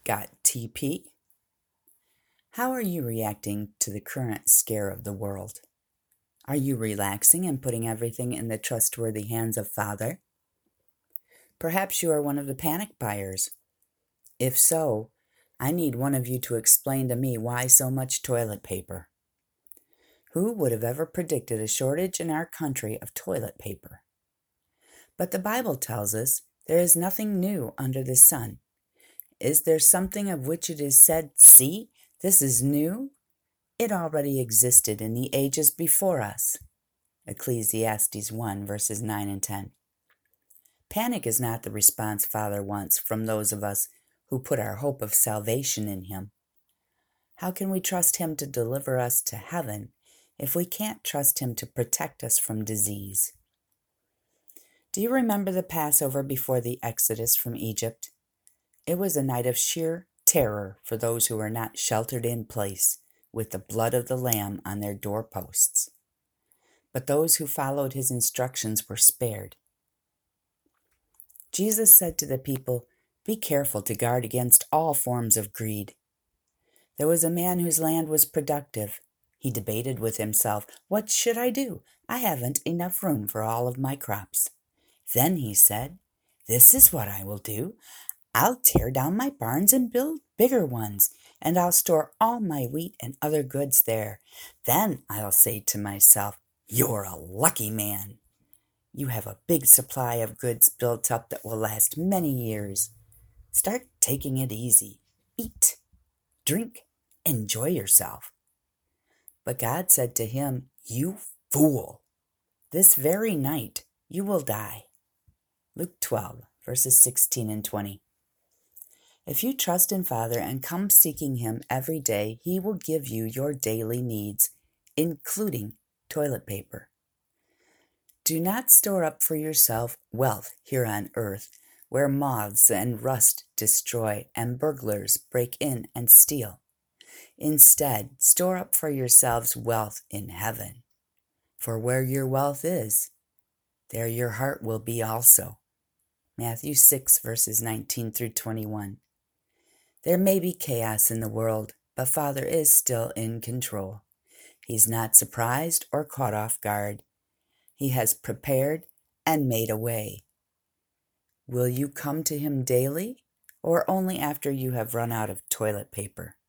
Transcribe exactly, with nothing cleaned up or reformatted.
Got T P? How are you reacting to the current scare of the world? Are you relaxing and putting everything in the trustworthy hands of Father? Perhaps you are one of the panic buyers. If so, I need one of you to explain to me why so much toilet paper. Who would have ever predicted a shortage in our country of toilet paper? But the Bible tells us there is nothing new under the sun. Is there something of which it is said, "See, this is new"? It already existed in the ages before us. Ecclesiastes one, verses nine and ten. Panic is not the response Father wants from those of us who put our hope of salvation in Him. How can we trust Him to deliver us to heaven if we can't trust Him to protect us from disease? Do you remember the Passover before the Exodus from Egypt? It was a night of sheer terror for those who were not sheltered in place with the blood of the Lamb on their doorposts. But those who followed His instructions were spared. Jesus said to the people, "Be careful to guard against all forms of greed." There was a man whose land was productive. He debated with himself, "What should I do? I haven't enough room for all of my crops." Then he said, "This is what I will do. I'll tear down my barns and build bigger ones, and I'll store all my wheat and other goods there. Then I'll say to myself, 'You're a lucky man. You have a big supply of goods built up that will last many years. Start taking it easy. Eat, drink, enjoy yourself.' But God said to him, 'You fool! This very night you will die.'" Luke twelve, verses sixteen and twenty. If you trust in Father and come seeking Him every day, He will give you your daily needs, including toilet paper. Do not store up for yourself wealth here on earth, where moths and rust destroy and burglars break in and steal. Instead, store up for yourselves wealth in heaven. For where your wealth is, there your heart will be also. Matthew six, verses nineteen through twenty-one. There may be chaos in the world, but Father is still in control. He's not surprised or caught off guard. He has prepared and made a way. Will you come to Him daily, or only after you have run out of toilet paper?